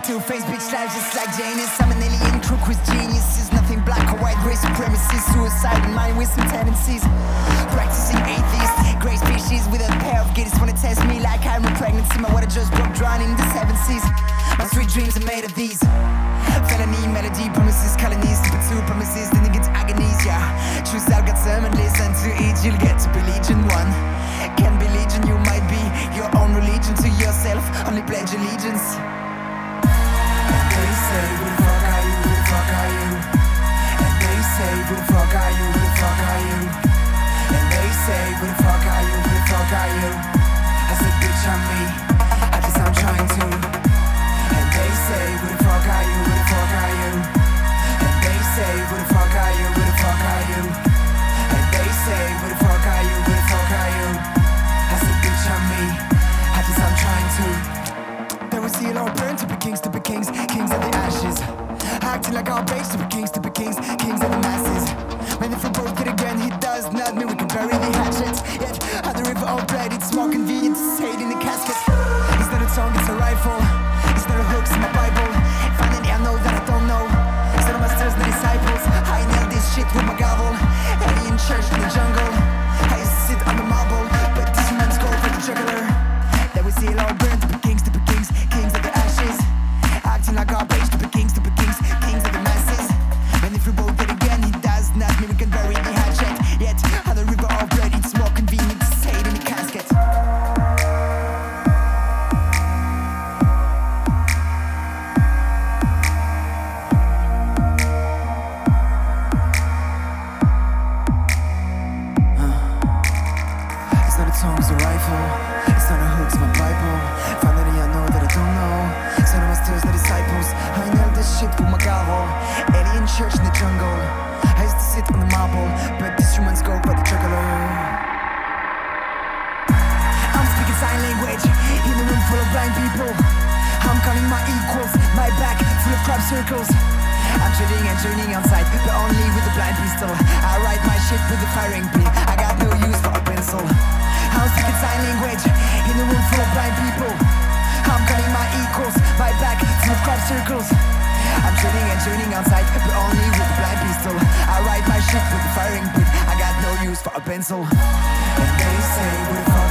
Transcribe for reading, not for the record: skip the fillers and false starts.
two-faced bitch life just like Janus. I'm an alien crook with geniuses. Nothing black or white, race supremacy. Suicide in mind with some tendencies. Practicing atheist, grey species with a pair of giddies. Wanna test me like I'm a pregnancy. My water just broke drowned in the 7 seas. My sweet dreams are made of these. Felony, melody, promises, colonies. Stupid supremacies, then it gets agonies, yeah. Choose out, got some and listen to each. You'll get to be Legion 1. Can be Legion, you might be your own religion. To yourself, only pledge allegiance. And they say, who the fuck are you, who the fuck are you? And they say, who the fuck are you, who the fuck are you? And they say, who the fuck are you, who the fuck are you? I said, bitch, I'm me, I guess I'm trying to. And they say, who the fuck are you, who the fuck are you? And they say, who the fuck are you, who the fuck are you? And they say, who the fuck are you, who the fuck are you? I said, bitch, I'm me, I guess I'm trying to. There was seal all burn to be kings, kings of the ashes. Acting like our base to be kings, kings of the masses. When if we both did again, he does not mean we can bury the hatchet. Yet, at the river of blood, it's more convenient to say it in the casket. It's not a song, it's a rifle. It's not a hook, it's my Bible. Finally, I know that I don't know. It's not masters, the disciples. I nailed this shit with my gavel. Alien church in the jungle. I used to sit on the marble, but this man's go for the juggler. There we see it all burn to be kings, kings of the ashes. Acting like our base to be kings, kings of the masses. And if we both did again, he does not mean we can bury the hatchet. Yet, on the river of blood, it's more convenient to say it in the casket. It's not a tongue, it's a rifle. It's not a hook, it's my Bible. Finally, I know that I don't know. It's not masters, the disciples. I nailed this shit with my gavel. Alien church in the jungle. I used to sit on the marble, but these humans go by the juggler. I'm speaking sign language in a room full of blind people. I'm calling my equals, my back full of crop circles. I'm shooting and turning on sight, but only with a blind pistol. I write my shit with a firing pin. I got no use for a pencil. I'm speaking sign language in a room full of blind people. I'm calling my equals, my back full of crop circles. I'm shooting and turning on sight, but only with a blind pistol. I write my shit with a firing pin. I got no use for a pencil. And they say, who the fuck